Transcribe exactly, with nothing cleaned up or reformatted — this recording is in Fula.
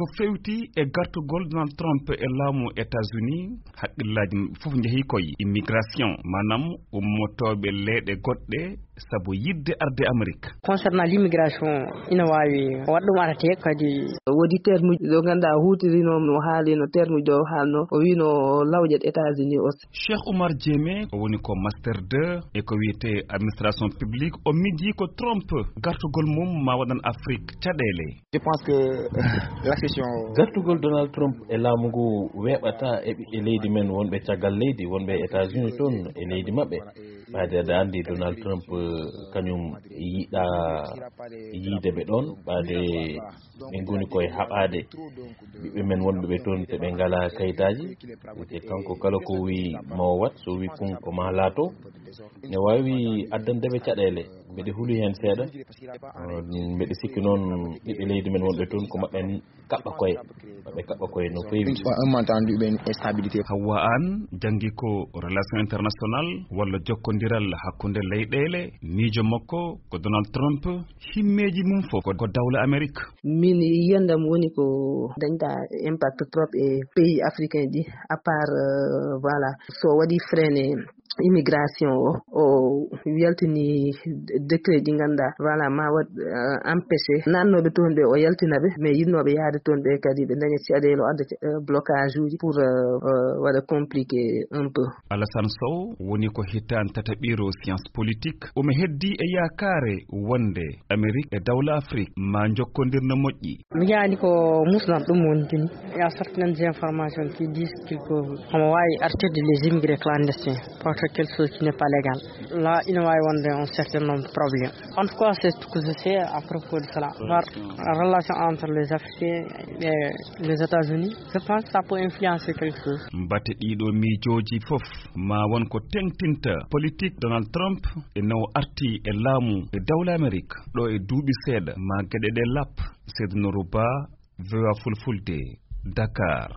ko fewti e gartugol Donald Trump e laamu États-Unis haqqillaji fof jeehi koye immigration manam ummotoɓe leyɗe goɗɗe sabu yidde arde Amérique. Concernant l'immigration ina wawi waɗɗum arate kadi wodi terme ɗo ganduɗa hutirino no haalino terme jo haalno o wino lawƴe États-Unis o. Cheikh Oumar Diémé o woni ko master deux e ko wiyete administration publique o miji ko Trump gartugol mum ma waɗan Afrique caɗele. Je pense que la question gartugol Donald Trump e laamu ngu weɓata e ɓiɓɓe leydi men wonɓe caggal leydi wonɓe États-Unis toon e leydi mabɓe. ɓaade aɗa andi Donald Trump kañum yiɗa yiide ɓe ɗon ɓaade ɓe goni koye haɓade ɓiɓɓe men wonɓe ɓe toon te ɓe ngala kayitaji te kanko kala ko wi mawo wat so wi kun ko ma laato ne wawi addandeɓe caɗele mbeɗe huuli hen seeɗa mbeɗe sikki noon ɓiɓɓe leydi men wonɓe toon ko maɓɓen kaɓɓa koye maɓɓe kaɓɓa koye no feewi. Hawa An jangi ko relation international walla jokkodiral hakkunde leyɗele miijo makko ko Donald Trump himmeji mum fof ko dawla Amérique. Min yiyandam woni ko dañta impact trop e pays africain ji à part euh, voilà so waɗi freiné immigration o o yaltini décret ji ganda voilà ma wat uh, empêché nannoɓe toon ɓe o yaltinaɓe mais yinnoɓe yaade toon ɓe kadi ɓe daña caɗele o adda uh, blocage uji pour uh, uh, waɗa compliqué un peu. Alassane Sow woni ko hittan tataɓiro science politique omo heddi e yakare wonde Amérique e dawla Afrique ma jokkodirno moƴƴi. Mi yaani ko musnam ɗum wontini il y a certaines informations qui disent qu'il faut omo wawi artirde les immigrés clandestins quelque chose qui n'est pas légal. Là, il va y avoir un certain nombre de problèmes. En tout cas, c'est ce que je sais à propos de cela. La relation entre les Africains et les États-Unis, je pense que ça peut influencer quelque chose. Mbate ɗiɗo miijoji fof ma won ko tengtinta politique Donald Trump e no arti e laamu e dawla Amérique ɗo e duuɓi seeɗa ma geɗe ɗe lap Seydou Nourou Ba, V O A Fulfulde, Dakar.